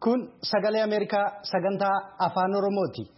Kun sagalee Ameerikaa sagantaa afaan Oromooti.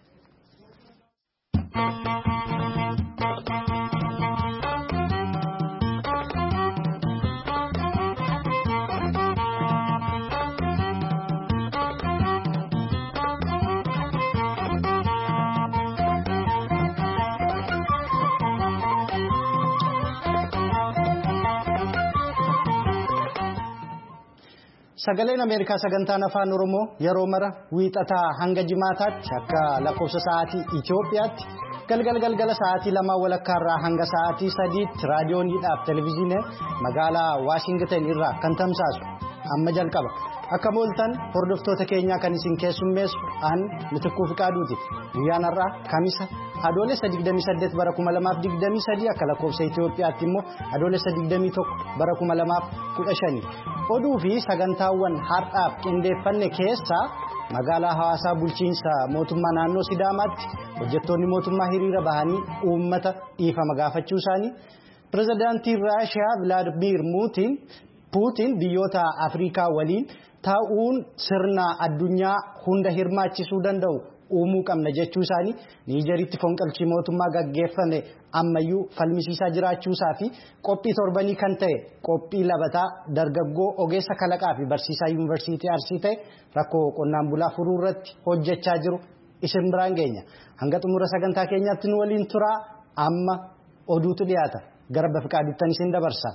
Sagaleen Ameerikaa sagantaan afaan Oromoo yeroo mara wiixataa hanga jimaataatti akka lakkoofsa sa'aatii Itoophiyaatti galgala sa'aatii 2 walakkaarraa hanga sa'aatii 3tti raadiyooniidhaaf televezyiinii magaalaa Waashingtan irraa kan tamsaasu amma jalqaba. Akka mooltan hordoftoota keenyaa kan isin keessummeessu aan Mitikkuu Fiqaaduuti. Guyyaan har'aa Kamisa Adoolessa 28 bara 2023 akka lakkoofsa Itoophiyaatti immoo Adoolessa 21 bara 2015. Oduu fi sagantaawwan har'aaf qindeeffanne keessaa magaalaa Hawaasaa bulchiinsa mootummaa naannoo Sidaamaatti hojjettoonni mootummaa hiriira bahanii uummata dhiifama gaafachuu isaanii, pirezidaantiin Raashiyaa Vilaadimiir Puutiin biyyoota Afrikaa waliin taa'uun sirna addunyaa hunda hirmaachisuu danda'u uumuu qabna jechuu isaanii, Niijeritti fonqolchii mootummaa gaggeeffame ammayyuu falmisiisaa jiraachuusaa fi qophii torbanii kan ta'e qophii labataa dargaggoo ogeessa kalaqaa fi barsiisaa yuunivarsiitii Arsii ta'e rakkoo qonnaan bulaa furuu irratti hojjechaa jiru isin biraan geenya. Hanga xumura sagantaa keenyaatti nu waliin turaa. Amma oduutu dhiyaata. Gara Bafiqaaduuttan isin dabarsa.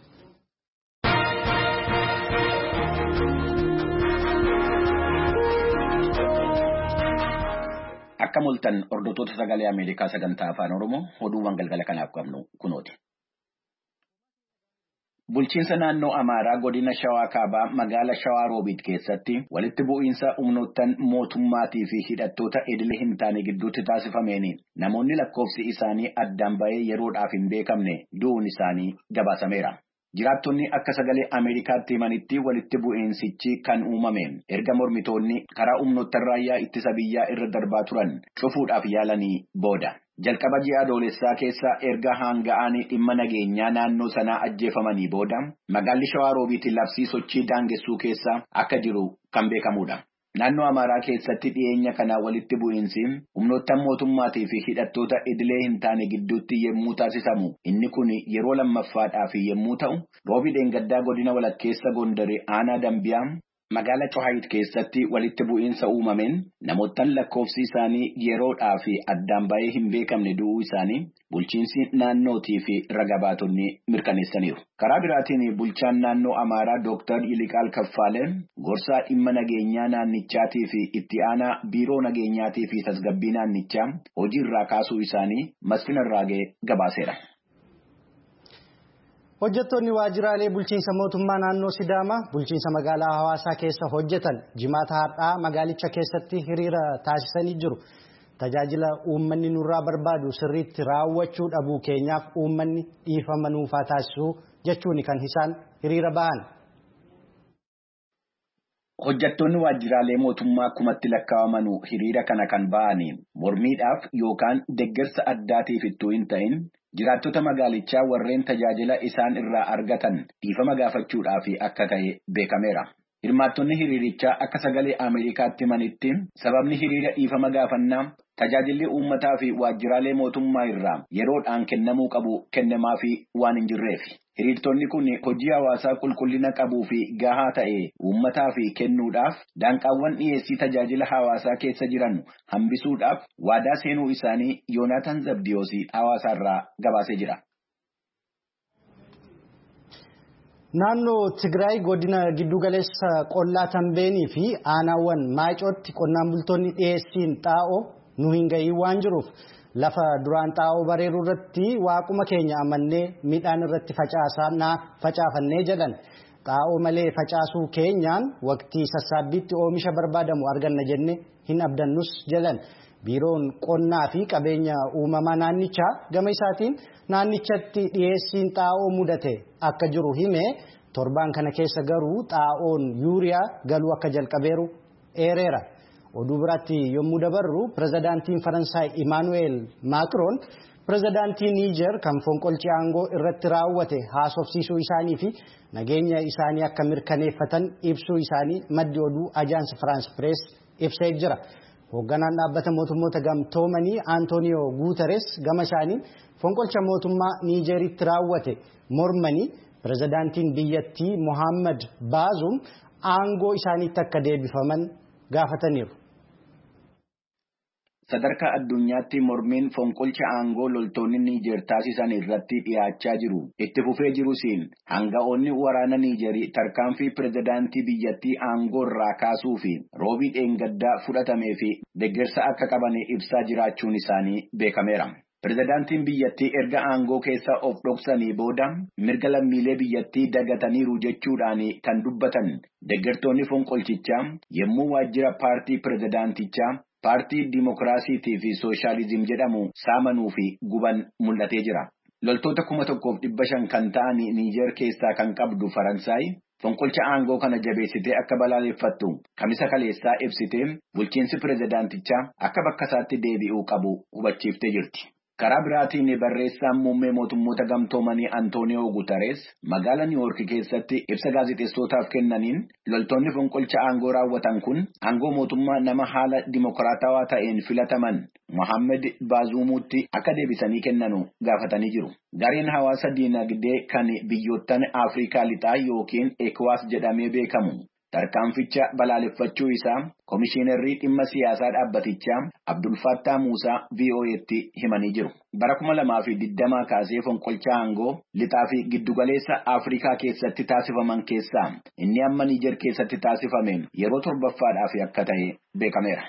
Akka mooltan hordoftoota sagalee Ameerikaa sagantaa afaan Oromoo oduuwwan galgala kanaaf qabnu kunooti. Bulchiinsa naannoo Amaaraa godina Shawaa Kaabaa magaala Shawaa Roobiit keessatti walitti bu'iinsa humnoottan mootummaatii fi hidhattoota idilee hin taane gidduutti taasifameen namoonni lakkoofsi isaanii addaan ba'ee yeroodhaaf hin beekamne du'uun isaanii gabaasameera. Jiraattonni akka sagalee Ameerikaatti himanitti walitti bu'iinsichi kan uumame erga mormitoonni karaa humnoottan raayyaa ittisa biyyaa irra darbaa turan cufuudhaaf yaalanii booda. Jalqaba ji'a adoolessaa keessa erga hanga'anii dhimma nageenyaa naannoo sanaa ajjeefamanii booda magaalli Shawaa Roobiitti labsii sochii daangessuu keessa akka jiru kan beekamudha. Naannoo Amaaraa keessatti dhiyeenya kanaa walitti bu'iinsi humnoottan mootummaatii fi hidhattoota idilee hin taane gidduutti yemmuu taasisamu inni kun yeroo lammaffaadhaaf yemmuu ta'u roobii dheengaddaa godina walakkeessa Gondaree aanaa Dambiyaa magaala Cohayit keessatti walitti bu'iinsa uumameen namoottan lakkoofsi isaanii yeroodhaaf addaan ba'ee hin beekamne du'uu isaanii bulchiinsi naannootii fi raga baatonni mirkaneessaniiru. Karaa biraatiin bulchaan naannoo Amaaraa Dr. Yiliqaal Kaffaalee gorsaa dhimma nageenyaa naannichaatii fi itti aanaa biiroo nageenyaatii fi tasgabbii naannichaa hojiirraa kaasuu isaanii Masfin Arraagee gabaaseera. Hojjettoonni waajjiraalee bulchiinsa mootummaa naannoo Sidaamaa bulchiinsa magaalaa Hawaasaa keessa hojjetan jimaata har'aa magaalicha keessatti hiriira taasisanii jiru. Tajaajila uummanni nurraa barbaadu sirriitti raawwachuu dhabuu keenyaaf uummanni dhiifama nuufaa taasisuu jechuun kan isaan hiriira bahan. Hojjettoonni waajjiraalee mootummaa kumatti lakkaa'aman hiriira kana kan ba'anii mormiidhaaf yookaan deeggarsa addaatiif ittuu hin ta'in jiraattota magaalichaa warreen tajaajila isaan irraa argatan dhiifama gaafachuudhaaf akka ta'e beekameera. Hirmaattonni hiriirichaa akka sagalee Ameerikaatti himanitti sababni hiriira dhiifama gaafannaa tajaajilli uummataa fi waajjiraalee mootummaa irraa yeroodhaan kennamuu qabu kennamaafi waan hin jirreef. Hiriirtonni kun hojii hawaasaa qulqullina qabuu fi gahaa ta'e uummataa fi kennuudhaaf daanqaawwan dhiyeessii tajaajila hawaasaa keessa jiran hambisuudhaaf waadaa seenuu isaanii Yoonaataan Zabdiyoosii hawaasaarraa gabaasee jira. Naannoo Tigraay godina giddugaleessa qollaa Tambeenii fi aanaawwan Maacootti qonnaan bultoonni dhiyeessiin xaa'oo nu hin gahin waan jiruuf lafa duraan xaa'oo bareeruu irratti waaquma keenya amannee midhaan irratti facaafannee jedhan. Xaa'oo malee facaasuu keenyaan waqtii sassaabbiitti oomisha barbaadamu arganna jennee hin abdannus jedhan. Biiroon qonnaa fi qabeenya uumamaa naannichaa gama isaatiin naannichatti dhiyeessiin xaa'oo mudate akka jiru himee torbaan kana keessa garuu xaa'oon yuuriyaa galuu akka jalqabeeru eereera. Oduu biraatti yommuu dabarru pirezidaantiin Faransaay Emmanuel Macron pirezidaantii Niijer kan fonqolchi aangoo irratti raawwate haasofsiisuu isaanii fi nageenya isaanii akka mirkaneeffatan ibsuu isaanii maddi oduu Ajaansi Firaans Pirees ibsee jira. Hoogganaan dhaabbata mootummoota gamtoomanii Antooniyoo Guuteres gama isaaniin fonqolcha mootummaa Niijeritti raawwate mormanii pirezidaantiin biyyattii Mohaammed Baazum aangoo isaaniitti akka deebifaman gaafataniiru. Sadarkaa addunyaatti mormiin fonqolcha aangoo loltoonni Niijer taasisan irratti dhiyaachaa jiru. Itti fufee jirusiin hanga'oonni waraana Niijerii tarkaanfii pirezidaantii biyyattii aangoo irraa kaasuu fi roobii dheengaddaa fudhatamee fi deeggarsa akka qaban ibsaa jiraachuun isaanii beekameera. Pirezidaantiin biyyattii erga aangoo keessa of dhoksanii booda mirga lammiilee biyyattii dagataniiru jechuudhaan kan dubbatan deeggartoonni fonqolchichaa yommuu waajjira paartii pirezidaantichaa paartii Dimookiraasiitii fi Sooshaalizim jedhamu saamanuu fi guban mul'atee jira. Loltoota 1,500 kan ta'an Niijer keessaa kan qabdu Faransaay fonqolcha aangoo kana jabeessitee akka balaaleffattu kamisa kaleessaa ibsitee bulchiinsi pirezidaantichaa akka bakka isaatti deebi'uu qabu hubachiiftee jirti. Karaa biraatiin barreessaan muummee mootummoota gamtoomanii Antooniyoo Guuteres magaalaa Niiwuork keessatti ibsa gaazexeessootaaf kennaniin loltoonni fonqolcha aangoo raawwatan kun aangoo mootummaa nama haala dimookiraatawaa ta'een filataman Mohaammed Baazuumuutti akka deebisanii kennanu gaafatanii jiru. Gareen hawaasa diinagdee kan biyyoottan Afrikaa lixaa yookiin ECOWAS jedhamee beekamu. Tarkaanficha balaaleffachuu isaa Komishiinarrii dhimma siyaasaa dhaabbatichaa Abdul Fattah Muusaa VOA'tti himanii jiru. Bara 2020 kaasee fonqolcha aangoo lixaa fi giddugaleessa Afrikaa keessatti taasifaman keessaa inni amma Niijer keessatti taasifameen yeroo torbaffaadhaaf akka ta'e beekameera.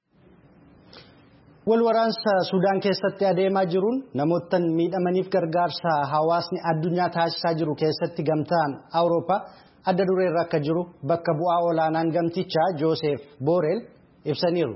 Walwaraansa Sudaan keessatti adeemaa jiruun namoota miidhamaniif gargaarsa hawaasni addunyaa taasisaa jiru keessatti gamtaan Awurooppaa adda dureerra akka jiru bakka bu'aa olaanaan gamtichaa Joosef Booreel ibsaniiru.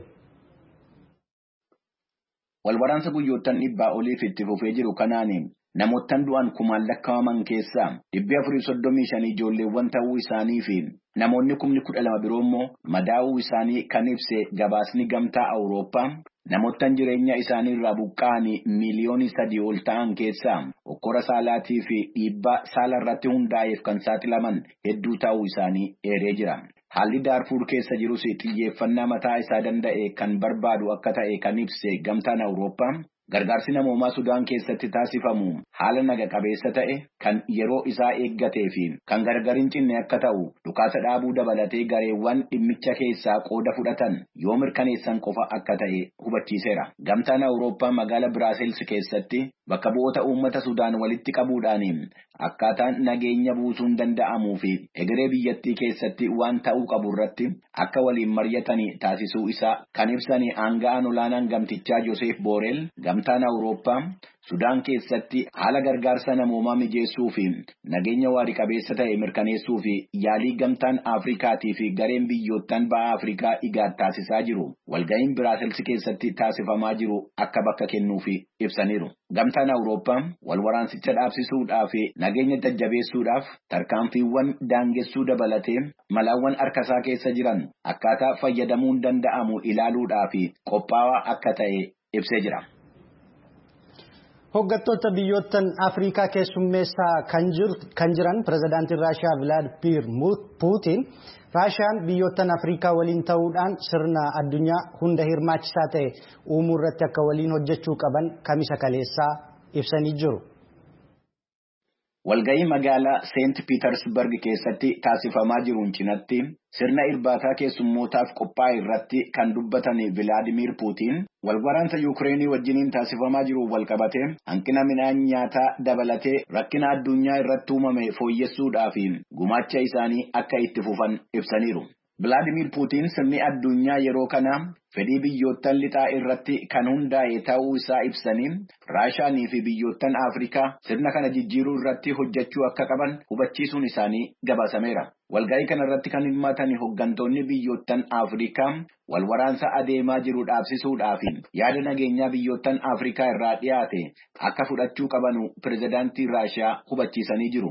Walwaraansa guyyoottan 100 oliif itti fufee jiru kanaan namoottan du'an kumaan lakkaa'aman keessaa 435 ijoolleewwan ta'uu isaanii fi namoonni 12,000 biroo immoo madaa'uu isaanii kan ibse gabaasni gamtaa Awurooppaa. Namoottan jireenya isaanii irraa buqqa'anii miliyoonii 3 ol ta'an keessaa okkora saalaatii fi dhiibbaa saala irratti hundaa'eef kan saaxilaman hedduu ta'uu isaanii eeree jira. Haalli Daarfuur keessa jirus xiyyeeffannaa mataa isaa danda'e kan barbaadu akka ta'e kan ibse gamtaan Awurooppaa. Gargaarsi namoomaa Sudaan keessatti taasifamu haala naga qabeessa ta'e kan yeroo isaa eeggatee fi kan gargar hin cinne akka ta'u dhukaasa dhaabuu dabalatee gareewwan dhimmicha keessaa qooda fudhatan yoo mirkaneessan qofa akka ta'e hubachiiseera. Gamtaan Awurooppaa magaalaa Biraasels keessatti bakka bu'oota uummata Sudaan walitti qabuudhaan akkaataan nageenya buusuun danda'amuu fi egeree biyyattii keessatti waan ta'uu qabu irratti akka waliin mari'atanii taasisuu isaa kan ibsan aanga'aan olaanaan gamtichaa Joosef Booreel. Gamtaan Awurooppaa Sudaan keessatti haala gargaarsa namoomaa mijeessuu fi nageenya waarii qabeessa ta'e mirkaneessuu fi yaalii gamtaan Afrikaatii fi gareen biyyoottan ba'a Afrikaa IGAD taasisaa jiru walga'iin Biraasels keessatti taasifamaa jiru akka bakka kennuufi ibsaniiru. Gamtaan Awurooppaa walwaraansicha dhaabsisuudhaa fi nageenya jajjabeessuudhaaf tarkaanfiiwwan daangessuu dabalatee malaawwan harkasaa keessa jiran akkaataa fayyadamuun danda'amu ilaaluudhaa fi qophaa'aa akka ta'e ibsee jira. Hooggantoota biyyoottan Afrikaa keessummeessaa kan jiran pirezidaantiin Raashiyaa Vilaadiimiir Puutiin Raashiyaan biyyoottan Afrikaa waliin ta'uudhaan sirna addunyaa hunda hirmaachisaa ta'e uumuu irratti akka waliin hojjechuu qaban kamisa kaleessaa ibsanii jiru. Walga'ii magaalaa Seent Piitersberg keessatti taasifamaa jiruun cinatti sirna irbaataa keessummootaaf qophaa'e irratti kan dubbatan Vilaadiimiir Puutiin walwaraansa Yuukireenii wajjiniin taasifamaa jiru walqabatee hanqina midhaan nyaataa dabalatee rakkina addunyaa irratti uumame fooyyessuudhaaf gumaacha isaanii akka itti fufan ibsaniiru. Vilaadiimiir Puutiin sirni addunyaa yeroo kana fedhii biyyoottan lixaa irratti kan hundaa'e ta'uu isaa ibsanii Raashiyaanii fi biyyoottan Afrikaa sirna kana jijjiiruu irratti hojjechuu akka qaban hubachiisuun isaanii gabaasameera. Walga'ii kana irratti kan hirmaatan hooggantoonni biyyoottan Afrikaa walwaraansa adeemaa jiru dhaabsisuudhaaf yaada nageenyaa biyyoottan Afrikaa irraa dhiyaate akka fudhachuu qabanu pirezidaantii Raashiyaa hubachiisanii jiru.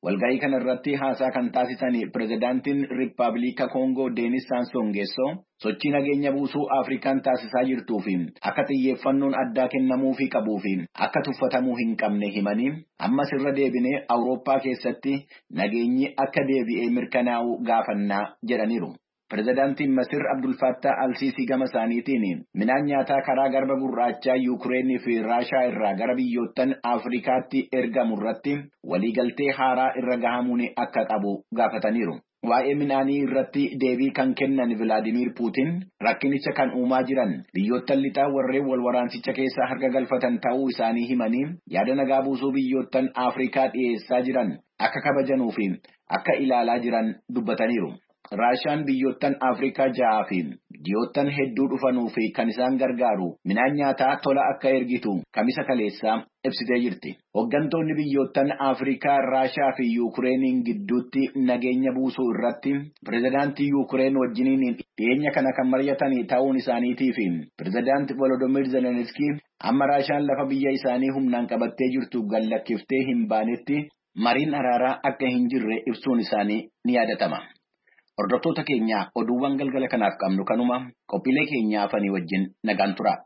Walga'ii kanarratti haasaa kan taasisan pirezidaantiin Riippaabilika Koongoo Deenis Saasoo Ngueessoo sochii nageenya buusuu Afrikaan taasisaa jirtuu fi akka xiyyeeffannoon addaa kennamuufii qabuu fi akka tuffatamuu hin qabne himanii ammas irra deebinee Awurooppaa keessatti nageenyi akka deebi'ee mirkanaa'uu gaafannaa jedhaniiru. Pirezidaantiin Masir Abdul Fattah Al-Siisii gama isaaniitiin midhaan nyaataa karaa garba gurraachaa Yuukireenii fi Raashaa irraa gara biyyoottan Afrikaatti ergamu irratti waliigaltee haaraa irra gahamuun akka qabu gaafataniiru. Waa'ee midhaanii irratti deebii kan kennan Vilaadimiir Puutin rakkinicha kan uumaa jiran biyyoottan lixaa warreen wal waraansicha keessaa harka galfatan ta'uu isaanii himanii yaada nagaa buusuu biyyoottan Afrikaa dhiyeessaa jiran akka kabajanuu fi akka ilaalaa jiran dubbataniiru. Raashaan biyyoottan Afrikaa 6 fi biyyoottan hedduu dhufanuu fi kan isaan gargaaru midhaan nyaataa tola akka ergitu kamisa kaleessaa ibsitee jirti. Hooggantoonni biyyoottan Afrikaa Raashaa fi Yuukireeniin gidduutti nageenya buusuu irratti pirezidaantii Yuukireen wajjiniin dhiyeenya kana kan mari'atan ta'uun isaaniitii fi pirezidaantii Volodymyr Zelensky amma Raashaan lafa biyya isaanii humnaan qabattee jirtu gallakkiftee hin baanetti mariin araaraa akka hin jirre ibsuun isaanii ni yaadatama. Hordoftoota keenya oduuwwan galgala kanaaf qabnu kanuma qophiilee keenya hafanii wajjin nagaan tura.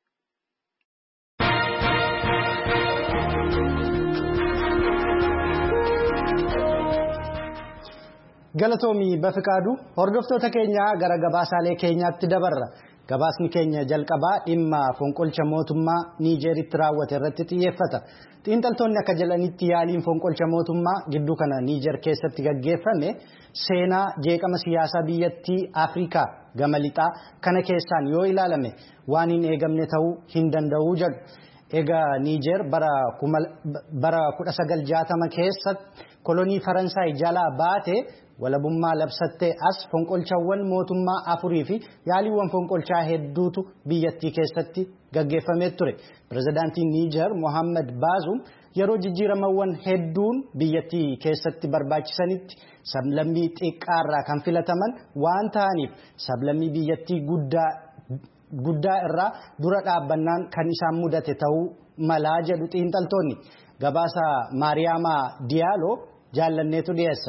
Galatoomii Bafiqaaduu hordoftoota keenya gara gabaasaalee keenyaatti dabarra. Gabaasni keenya jalqabaa dhimma fonqolcha mootummaa Niijeritti raawwate irratti xiyyeeffata. Xiinxaltoonni akka jedhanitti yaaliin fonqolcha mootummaa gidduu kana Niijer keessatti gaggeeffame seenaa jeeqama siyaasaa biyyattii Afrikaa gama lixaa kana keessaan yoo ilaalame waan hin eegamne ta'uu hin danda'u jedhu. Egaa Niijer bara 1960 keessatti kolonii Faransaay jalaa baate walabummaa labsattee as fonqolchaawwan mootummaa 4 fi yaaliiwwan fonqolchaa hedduutu biyyattii keessatti gaggeeffamee ture. Pirezidaantiin Niijer Mohaammed Baazum yeroo jijjiiramawwan hedduun biyyattii keessatti barbaachisanitti sablammii xiqqaarraa kan filataman waan ta'aniif sablammii biyyattii guddaa irraa dura dhaabbannaan kan isaan mudate ta'uu malaa jedhu xiinxaltoonni. Gabaasa Maariyaamaa Diyaaloo jaallanneetu dhiyeessa.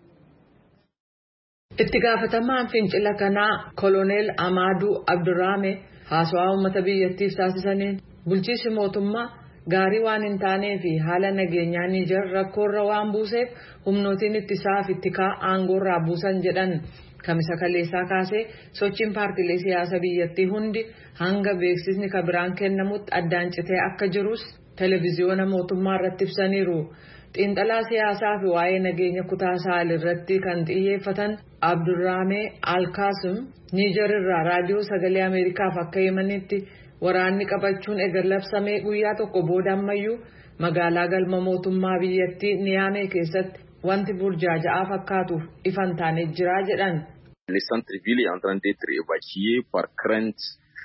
Itti gaafatamaan fincila kanaa Koloneel Amaaduu Abdurraame haasawaa uummata biyyattiif taasisaniin bulchiinsi mootummaa gaarii waan hin taanee fi haala nageenyaa Niijer rakkoorra waan buuseef humnootiin ittisaa fi tikaa aangoorraa buusan jedhan. Kamisa kaleessaa kaasee sochiin paartiilee siyaasaa biyyattii hundi hanga beeksisni kabiraan kennamutti addaan citee akka jirus televiziyoona mootummaa irratti ibsaniiru. Xiinxalaa siyaasaa fi waa'ee nageenya kutaa Saahel irratti kan xiyyeeffatan Abdurraamee Alkaasum Niijer irraa raadiyoo sagalee Ameerikaaf akka himanitti waraanni qabachuun eega labsamee guyyaa tokko booda ammayyuu magaalaa galma mootummaa biyyattii Niyaamee keessatti wanti burjaaja'aa fakkaatuuf ifan taanee jira jedhan. Le centre-ville est en train d'être évacué par crainte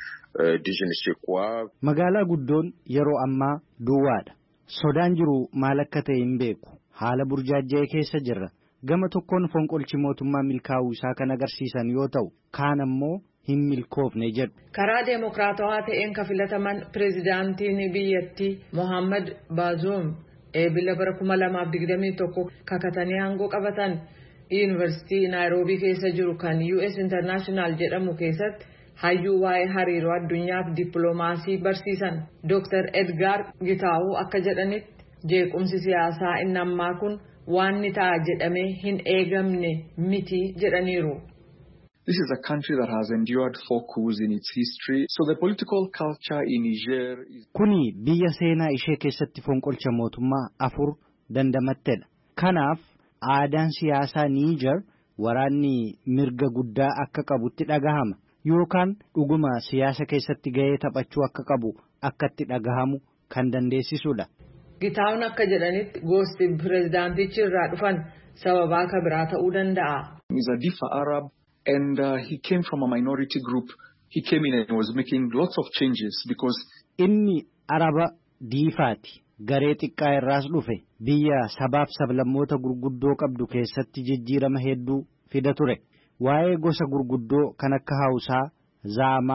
de je ne sais quoi. Magaalaa guddoon yeroo ammaa duwwaadha. Sodaan jiru maal akka ta'e hin beeku. Haala burjaaja'ee keessa jirra. Gama tokkoon fonqolchi mootummaa milkaa'uu isaa kan agarsiisan yoo ta'u, kaan ammoo hin milkoofne jedhu. Karaa deemokiraatawaa ta'een kan filataman pirezidaantiin biyyattii Mohaammed Bazoum eebila bara 2021 kakatanii aangoo qabatan. Yuunivarsiitii Naayiroobii keessa jiru kan US International jedhamu keessatti hayyuu waa'ee hariiroo addunyaaf dippiloomaasii barsiisan Dr. Edgar Gitaawuu akka jedhanitti jeequmsi siyaasaa inni ammaa kun waan ni ta'a jedhamee hin eegamne miti jedhaniiru. This is a country that has endured 4 coups in its history. So the political culture in Niger is... Kuni biyya seenaa ishee keessatti fonqolcha mootummaa 4 dandamattedha. Kanaaf aadaan siyaasaa Niijer waraanni mirga guddaa akka qabutti dhagahama yookaan dhuguma siyaasa keessatti gahee taphachuu akka qabu akkatti dhagahamu kan dandeessisudha. Gitaawun akka jedhanitti gosti pirezidaantichi irraa dhufan sababaa kabiraa ta'uu danda'a. He's a Difa Arab and he came from a minority group. He came in and was making lots of changes because inni Araba Diifaati. Garee xiqqaa irraas dhufe biyya sabaaf sablammoota gurguddoo qabdu keessatti jijjiirama hedduu fida ture. Waa'ee gosa gurguddoo kan akka Hausaa, Zaamaa,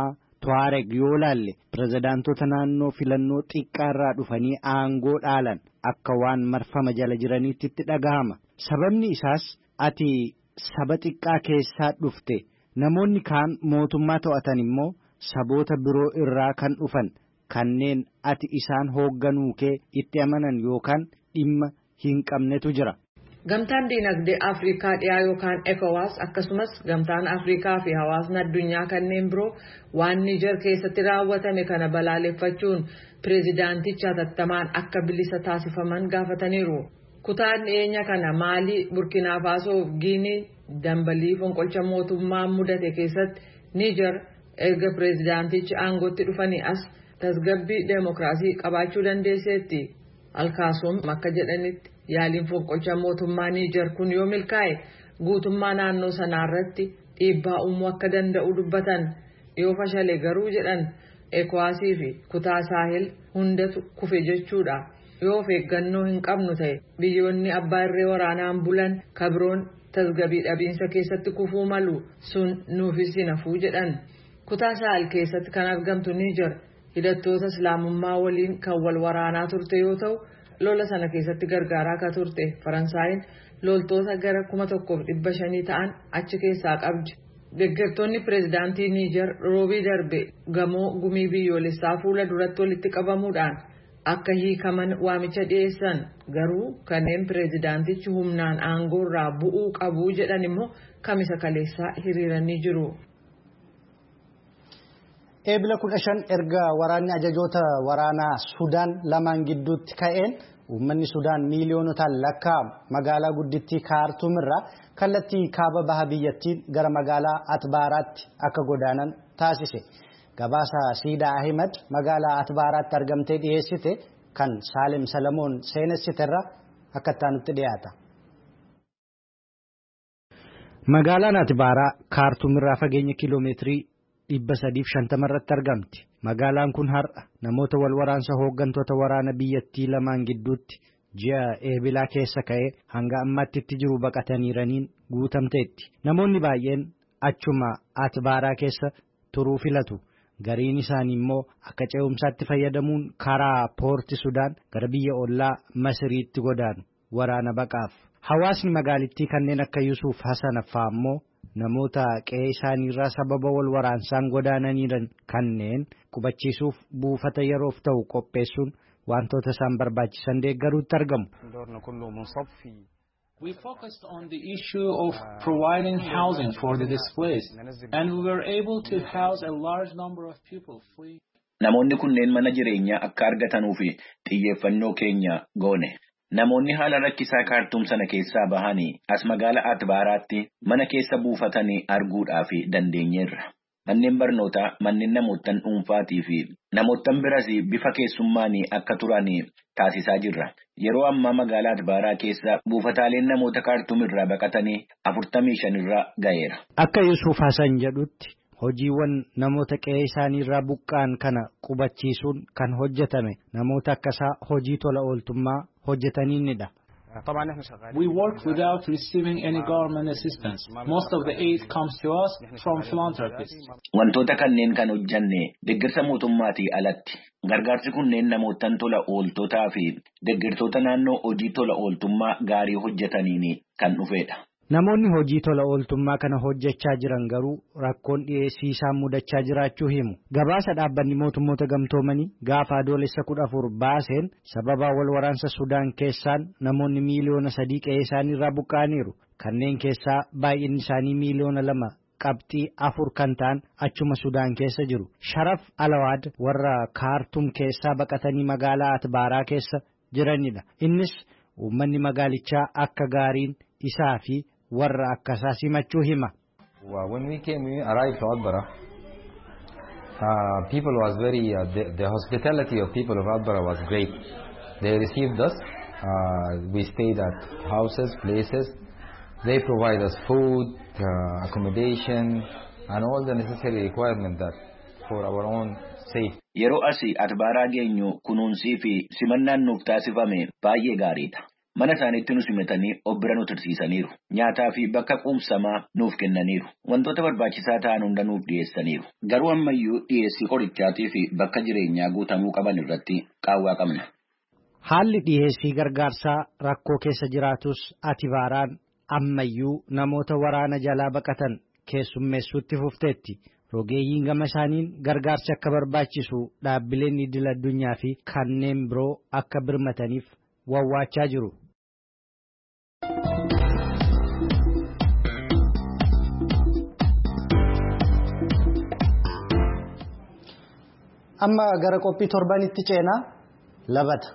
Tuareg yoo laalle pirezidaantota naannoo filannoo xiqqaarraa dhufanii aangoo dhaalan akka waan marfama jala jiraniitti itti dhagahama. Sababni isaas ati saba xiqqaa keessaa dhufte namoonni kaan mootummaa to'atan immoo saboota biroo irraa kan dhufan kanneen ati isaan hoogganuu kee itti amanan yookaan dhimma hin qabnetu jira. Gamtaan diinagdee Afrikaa dhiyaa yookaan ECOWAS akkasumas gamtaan Afrikaa fi hawaasni addunyaa kanneen biroo waan Niger keessatti raawwatame kana balaaleffachuun pirezidaanticha hatattamaan akka bilisa taasifaman gaafataniiru. Kutaan dhiyeenya kana Maalii, Burkina Faso, Guinea, dambalii fonqolcha mootummaa mudate keessatti Niger erga pirezidaantichi aangootti dhufanii as tasgabbii deemokiraasii qabaachuu dandeesseetti. Alkaasuun akka jedhanitti yaaliin fonqolcha mootummaa Niger kun yoo milkaa'e guutummaa naannoo sanaarratti dhiibbaa uumuu akka danda'u dubbatan. Yoo fashale garuu jedhan ECOWAS fi kutaa Saahel hundatu kufe jechuudha. Yoo of eeggannoo hin qabnu ta'e biyyoonni abbaa irree waraanaan bulan kabroon tasgabbii dhabiinsa keessatti kufuu malu sun nuufis hin hafuu jedhan. Kutaa Saahel keessatti kan argamtu Niger hidhattoota islaamummaa waliin kan wal waraanaa turte yoo ta'u lola sana keessatti gargaaraa akka turte Faransaayinn loltoota gara 1,500 ta'an achi keessaa qabdi. Deeggartoonni pirezidaantii Niger roobii darbe gamoo gumii biyyoolessaa fuula duratti walitti qabamuudhaan akka hiikaman waamicha dhiyeessan garuu kanneen pirezidaantichi humnaan aangoorraa bu'uu qabu jedhan immoo kamisa kaleessaa hiriiranii jiru. Eebila 15 erga waraanni ajajoota waraanaa Sudaan lamaan gidduutti ka'een uummanni Sudaan miiliyoonotaan lakkaa'amu magaalaa guddittii Kaartuum irraa kallattii kaaba baha biyyattiin gara magaalaa Atbaaraatti akka godaanan taasise. Gabaasa Siidaa Ahimad magaalaa Atbaaraatti argamtee dhiyeessite kan Saalem Salamoon seenessiterra akka taanutti dhiyaata. Magaalaan Atbaaraa Kaartuum irraa fageenya kiiloomeetirii 350 irratti argamti. Magaalaan kun har'a namoota wal waraansa hooggantoota waraana biyyattii lamaan gidduutti ji'a eebilaa keessa ka'ee hanga ammaatti itti jiru baqataniiraniin guutamteetti. Namoonni baay'een achuma Atbaaraa keessa turuu filatu. Gariin isaanii immoo akka ce'umsaatti fayyadamuun karaa poorti Sudaan gara biyya ollaa Masiriitti godaanu waraana baqaaf. Hawaasni magaalittii kanneen akka Yusuuf Hasan Affaa immoo namoota qe'ee isaaniirraa sababa wal waraansaan godaananiiran kanneen qubachiisuuf buufata yeroof ta'u qopheessuun wantoota isaan barbaachisan deeggaruutti argamu. We focused on the issue of providing housing for the displaced, and we were able to house a large number of people free. Namoonni kunneen mana jireenyaa akka argatanuuf xiyyeeffannoo keenya goone. Namoonni haala rakkisaa Kaartuum sana keessaa bahanii as magaalaa Atbaaraatti mana keessa buufatanii arguudhaaf dandeenyeerra. Manneen barnootaa, manneen namoottan dhuunfaatii fi namoottan biras bifa keessummaanii akka turan taasisaa jirra. Yeroo ammaa magaalaa Atbaaraa keessa buufataaleen namoota Kaartuum irraa baqatanii 45 irra ga'eera. Akka Yusuuf Hasan jedhutti hojiiwwan namoota qe'ee isaaniirraa buqqaan kana qubachiisuun kan hojjetame namoota akkasaa hojii tola ooltummaa hojjetaniinidha. We work without receiving any government assistance. Most of the aid comes to us from philanthropists. Wantoota kanneen kan hojjanne deeggarsa mootummaatii alatti. Gargaarsi kunneen namoottan tola ooltotaa fi deeggartoota naannoo hojii tola ooltummaa gaarii hojjetaniin kan dhufedha. Namoonni hojii tola ooltummaa kana hojjechaa jiran garuu rakkoon dhiyeessii isaan mudachaa jiraachuu himu. Gabaasa dhaabbanni mootummoota gamtoomanii gaafa adoolessa 14 baaseen sababa wal waraansa Sudaan keessaan namoonni miiliyoona 3 qe'ee isaaniirraa buqqa'aniiru. Kanneen keessaa baay'inni isaanii miiliyoona 2.4 kan ta'an achuma Sudaan keessa jiru. Sharaf Alawaad warra Kaartuum keessaa baqatanii magaalaa Atbaaraa keessa jiranidha. Innis uummanni magaalichaa akka gaariin isaa fi warra akkasaa simachuu hima. When we came, we arrived to Atbara. People was very the hospitality of people of Atbara was great. They received us. We stayed at houses, places. They provide us food, accommodation, and all the necessary requirement that for our own safety. Yeroo asii Atbaaraa geenyu kunuunsii fi simannaan nuuf taasifame baay'ee gaariidha. Mana isaaniitti nu simatanii obbira nu tursiisaniiru. Nyaataa fi bakka quubsamaa nuuf kennaniiru. Wantoota barbaachisaa ta'an hunda nuuf dhiyeessaniiru. Garuu ammayyuu dhiyeessii qorichaatii fi bakka jireenyaa guutamuu qaban irratti qaawwaa qabna. Haalli dhiyeessii gargaarsaa rakkoo keessa jiraatus Atibaaraan ammayyuu namoota waraana jalaa baqatan keessummeessuutti fufteetti. Rogeeyyiin gama isaaniin gargaarsi akka barbaachisu dhaabbileen idil addunyaa fi kanneen biroo akka birmataniif wawwaachaa jiru. Amma gara qophii torbanitti ceenaa labata.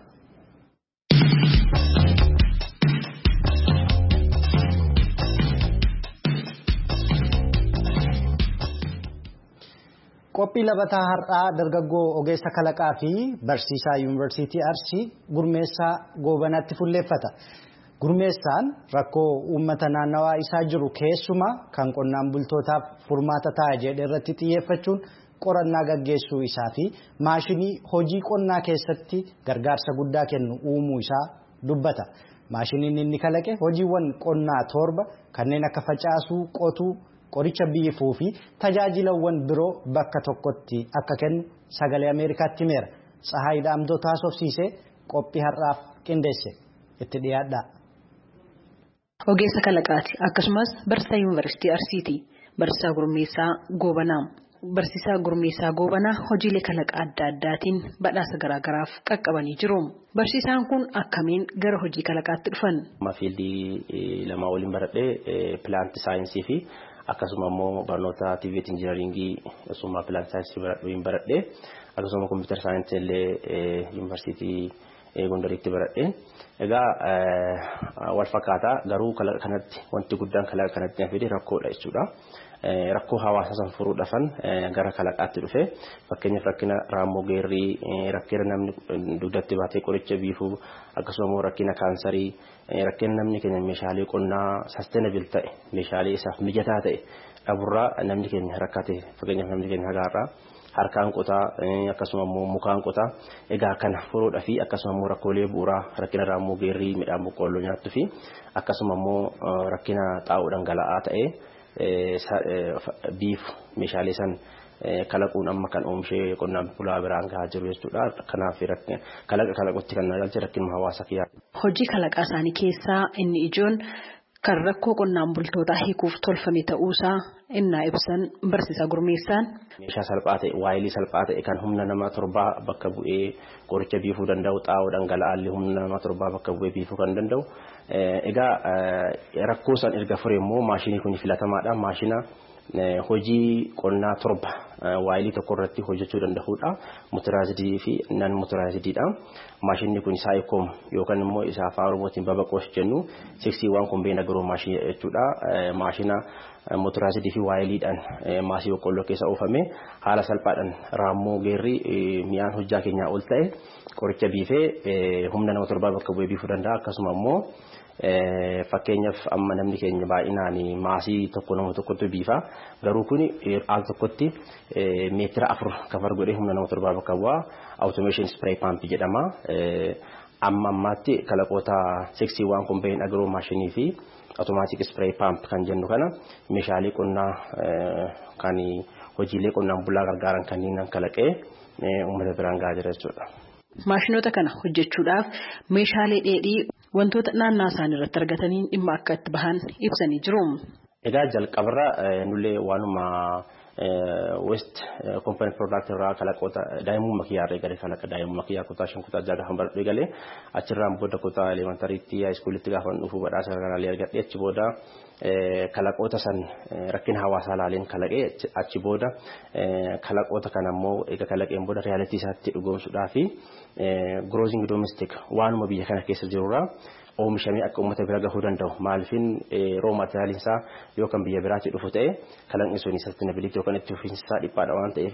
Qophii labataa har'aa dargaggoo ogeessa kalaqaa fi barsiisaa yuunivarsiitii Arsii Gurmeessaa Goobanaatti fuulleeffata. Gurmeessaan rakkoo uummata naannawaa isaa jiru keessumaa kan qonnaan bultootaaf furmaata ta'a jedhe irratti xiyyeeffachuun qorannaa gaggeessuu isaa fi maashinii hojii qonnaa keessatti gargaarsa guddaa kennu uumuu isaa dubbata. Maashiniin inni kalaqe hojiiwwan qonnaa 7 kanneen akka facaasuu, qotuu, qoricha biifuu fi tajaajilawwan biroo bakka tokkotti akka kennu sagalee Ameerikaatti himeera. Tsahaayii Dhaamdoo taasofsiisee qophii har'aaf qindeesse itti dhiyaadha. Ogeessa kalaqaati akkasumas barsiisaa yuunivarsiitii Arsiiti. Barsiisaa Gurmeessaa Goobanaa. Barsiisaa Gurmeessaa Goobanaa hojiilee kalaqaa adda addaatiin badhaasa garaagaraaf qaqqabanii jiru. Barsiisaan kun akkamiin gara hojii kalaqaatti dhufan? Fiildii lama waliin baradhee pilaanti saayinsii fi akkasuma immoo barnoota TVET injiinaringii akkasuma pilaanti saayinsii baradhee akkasuma kompiitara saayinsii illee yuunivarsiitii Gondaritti baradhee. Egaa wal fakkaataa garuu kalaqa kanatti wanti guddaan kalaqa kanatti na fide rakkoodha jechuudha. Rakkoo hawaasa san furuudhaafan gara kalaqaatti dhufe fakkeenyaaf rakkina raammoo geerrii rakkina namni dugdatti baatee qoricha biifuu akkasuma immoo rakkina kaansarii rakkina namni keenya meeshaalee qonnaa sustainable ta'e meeshaalee isaaf mijataa ta'e dhaburraa namni keenya rakkate fakkeenyaaf namni keenya hagaarraa harkaan qotaa akkasuma immoo mukaan qotaa egaa kana furuudhaa fi akkasuma immoo rakkoolee bu'uuraa rakkina raammoo geerrii midhaan boqqoolloo nyaattuu fi akkasuma immoo rakkina xaa'oo dhangala'aa ta'e biif meeshaalee san kalaquun amma kan oomishee qonnaan bulaa biraan gahaa jiru jechuudha. Kanaaf kalaquutti kan naagalche rakkina hawaasa kiyyaa. Hojii kalaqaa isaanii keessaa inni ijoon kan rakkoo qonnaan bultootaa hiikuuf tolfame ta'uusaa innaa ibsan barsiisaa Gurmeessaan. Meeshaa salphaa ta'e waayilii salphaa ta'e kan humna nama 7 bakka bu'ee qoricha biifuu danda'u xaa'oo dhangala'aallee humna nama 7 bakka bu'ee biifuu kan danda'u. Egaa rakkoo san erga fure immoo maashinii kun filatamaadha. Maashina hojii qonnaa 7 waayilii tokko irratti hojjechuu danda'uudha. Motoraayizidii fi nan motoraayizididha. Maashinni kun Saayikoom yookaan immoo isa afaan Oromootiin babaqoos jennu 61 kombeena garuu maashinii jechuudha. Maashina motoraayizidii fi waayiliidhaan maasii boqqolloo keessa oofame haala salphaadhaan raammoo geerrii mi'aan hojjaa keenyaa ol ta'e qoricha biifee humna nama 7 bakka bu'ee biifuu danda'a. Akkasuma immoo fakkeenyaaf amma namni keenya baay'inaan maasii tokko nama tokkotti biifa garuu kun al tokkotti meetira 4 kafar godhee humna nama 7 bakka bu'a. Automation spray pump jedhama. Amma ammaatti kalaqoota 61 kombeen agroo maashinii fi automatic spray pump kan jennu kana meeshaalee qonnaa kan hojiilee qonnaan bulaa gargaaran kanneen kalaqee uummata biraan gahaa jira jechuudha. Maashinoota kana hojjechuudhaaf meeshaalee dheedhii wantoota naannoo isaanii irratti argataniin dhimma akka itti bahan ibsanii jiru. Egaa jalqabarra nullee waanuma West component product irraa kalaqoota daa'imummaa kiyyaarree galee kalaqa daa'imummaa kiyyaa kutaa 5 kutaa 6 kan baradhee galee achirraan booda kutaa elementariitti haayiskuulitti gaafa dhufu badhaasa kanallee argadhee achi booda kalaqoota san rakkina hawaasaa laaleen kalaqee achi booda kalaqoota kana immoo egaa kalaqeen booda realitii isaatti dhugoomsuudhaa fi growing domestic waanuma biyya kana keessa jirurraa oomishamee akka uummata bira gahuu danda'u maaliifin raw material isaa yookaan biyya biraatti dhufu ta'e kalaqni sun sustainability yookaan itti fufiinsa dhiphaadha waan ta'eef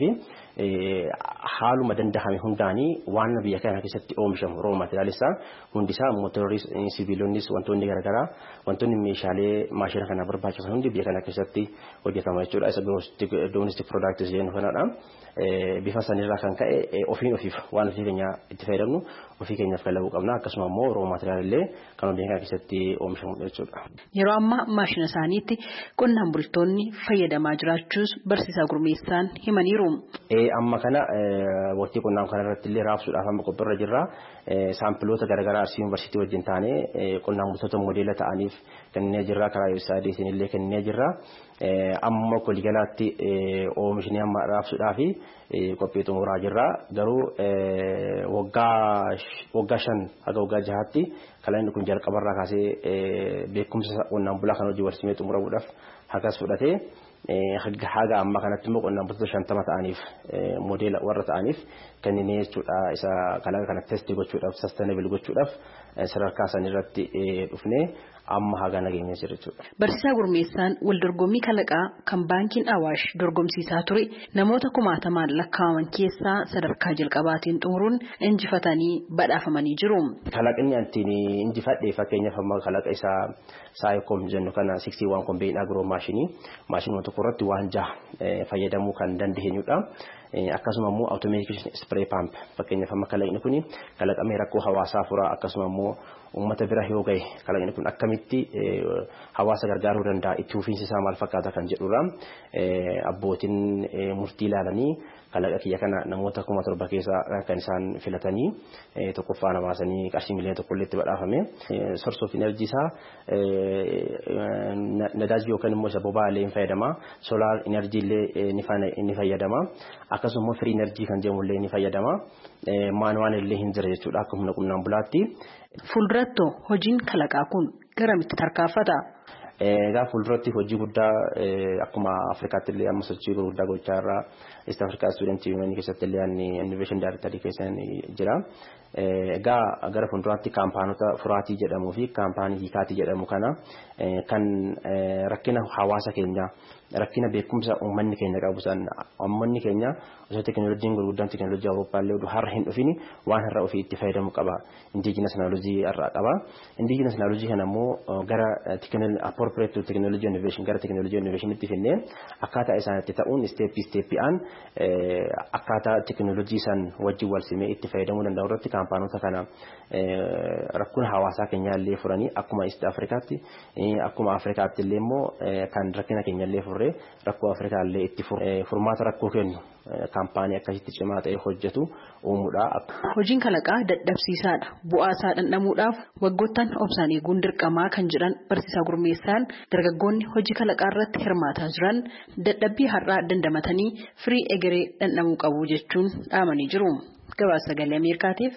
haaluma danda'ame hundaanii waan biyya kana keessatti oomishamu raw material isaa hundi isaa motorris sibiilonnis wantoonni garaagaraa wantoonni meeshaalee maashina kana barbaachisan hundi biyya kana keessatti hojjetama jechuudha. Isa domestic products jennu kanadha. Bifa sanirraa kan ka'e ofiif waan ofii keenya itti fayyadamnu ofii keenyaaf kalaquu qabna. Akkasuma immoo raw material illee kan Ameerikaa keessatti oomishamu jechuudha. Yeroo ammaa maashina isaaniitti qonnaan bultoonni fayyadamaa jiraachuus barsiisaa gurmeessaan himaniiru. Amma kana waqtii qonnaan kana irratti illee raabsuudhaaf amma qophiirra jirra. Saampiloota garaagaraa Arsii Yuunivarsiitii wajjin taanee qonnaan bultoota modeela ta'aniif kennee jirra. Karaa USAIDtiin illee kennee jirra. Amma waliigalaatti oomishni amma raabsuudhaaf qophii xumuraa jirra. Garuu waggaa 5 haga waggaa 6tti kalaan kun jalqabarraa kaasee beekumsa qonnaan bulaa kan hojii barsiisee xumuramuudhaaf hagas fudhatee haga amma kanatti immoo qonnaan bultoota 50 ta'aniif modeela warra ta'aniif kennee jechuudha. Isa kalaqaa kana testii gochuudhaaf sustainable gochuudhaaf sadarkaa san irratti dhufnee amma haga nageenya jira jechuudha. Barsiisaa Gurmeessaan wal dorgommii kalaqaa kan baankiin Awaash dorgomsiisaa ture namoota 1000 lakkaa'aman keessaa sadarkaa jalqabaatiin xumuruun injifatanii badhaafamanii jiru. Kalaqni antiin injifadhe fakkeenyaaf amma kalaqa isaa Saayikoom jennu kana 61 kombeen agroo maashinii tokko irratti waan 6 fayyadamuu kan dandeenyudha. Akkasuma immoo automation spray pump fakkeenyaaf amma kalaqni kun kalaqamee rakkoo hawaasaa furaa akkasuma immoo uummata bira yoo gahe kalaqni kun akkamitti hawaasa gargaaruu danda'a itti fufiinsi isaa maal fakkaata kan jedhudha. Abbootiin murtii ilaalanii kalaqa kiyya kana namoota 7,000 keessaa kan isaan filatanii tokkoffaa namaasanii qarshii miliyoona tokko illee itti badhaafame. Source of energy isaa nadaajii yookaan immoo isa boba'aa illee ni fayyadama. Solar energy illee ni fayyadama. Akkasuma free energy kan jedhamu illee ni fayyadama. Maanwaan illee hin jira jechuudha akka humna qonnaan bulaatti. Fuulduratti hojiin kalaqaa kun garamitti tarkaanfata? Egaa fuulduratti hojii guddaa akkuma Afrikaatti illee amma sochii gurguddaa gochaa irraa East Africa Student Union keessatti illee Innovation Director keessan jira. Egaa gara fuulduraatti kaampaanota furaatii jedhamuu fi kaampaanii hiikaatii jedhamu kana kan rakkina hawaasa keenyaa rakkina beekumsa uummanni keenya qabu san uummanni keenya osoo teknooloojiin gurguddaan teknooloojii Awurooppaa illee har'a hin dhufini waan har'a ofii itti fayyadamu qaba. Indigenous knowledge har'a qaba. Indigenous knowledge kana immoo gara appropriate to technology innovation gara technology innovation itti finnee akkaataa isaanitti ta'uun steppi'aan akkaataa teknooloojii san wajjin wal simee itti fayyadamuu danda'u irratti kaampaanota kana rakkina hawaasaa keenyaa illee furanii akkuma East Afrikaatti akkuma Afrikaatti illee immoo kan rakkina keenya illee furree rakkoo Afrikaa illee itti furmaata rakkoo kennu kaampaanii akkasitti cimaa ta'e hojjetu uumuudha. Hojiin kalaqaa dadhabsiisaadha. Bu'aasaa dhandhamuudhaaf waggoottan obsaan eeguun dirqamaa kan jedhan barsiisaa Gurmeessaan dargaggoonni hojii kalaqaa irratti hirmaataa jiran dadhabbii har'aa dandamatanii firii egeree dhandhamuu qabu jechuun dhaamanii jiru. Gabaasa Sagalee Ameerikaatiif.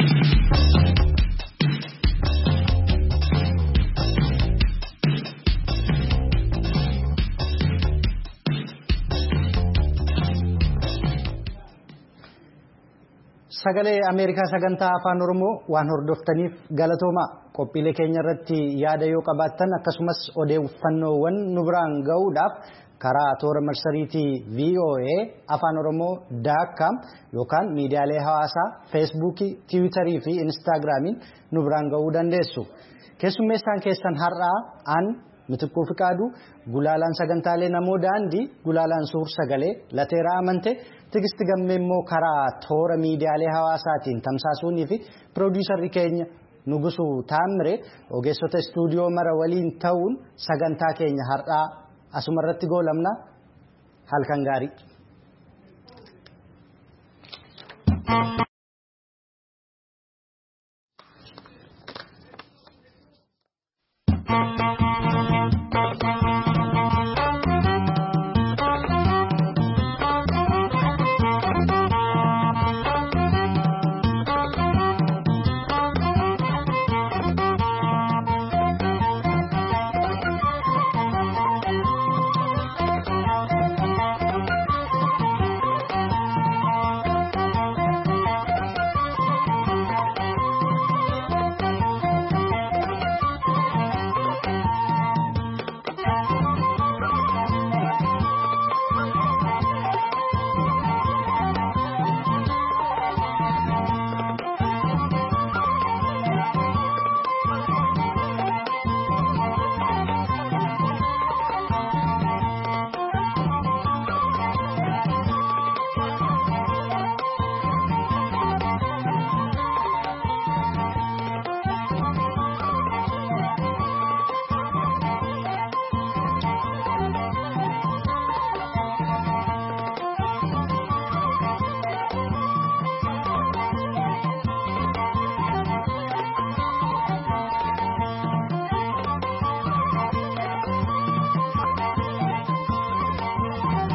Sagalee Ameerikaa sagantaa afaan Oromoo waan hordoftaniif galatooma. Qophiilee keenya irratti yaada yoo qabaattan akkasumas odeeffannoowwan nu biraan ga'uudhaaf karaa toora marsariitii VOA afaan Oromoo.com yookaan miidiyaalee hawaasaa Feesbuukii, Tiwiitarii fi Instaagiraamiin nu biraan ga'uu dandeessu. Keessummeessaan keessan har'aa aan Mitikkuu Fiqaaduu, Gulaalaan sagantaalee namoo daandii, Gulaalaan suur sagalee, Lateeraa Amante, Tigisti Gammee immoo karaa toora miidiyaalee hawaasaatiin tamsaasuunii fi piroodiisarri keenya Nugusuu Taamire ogeessota istuudiyoo mara waliin ta'uun sagantaa keenya har'aa asumarratti goolabna. Halkan gaarii.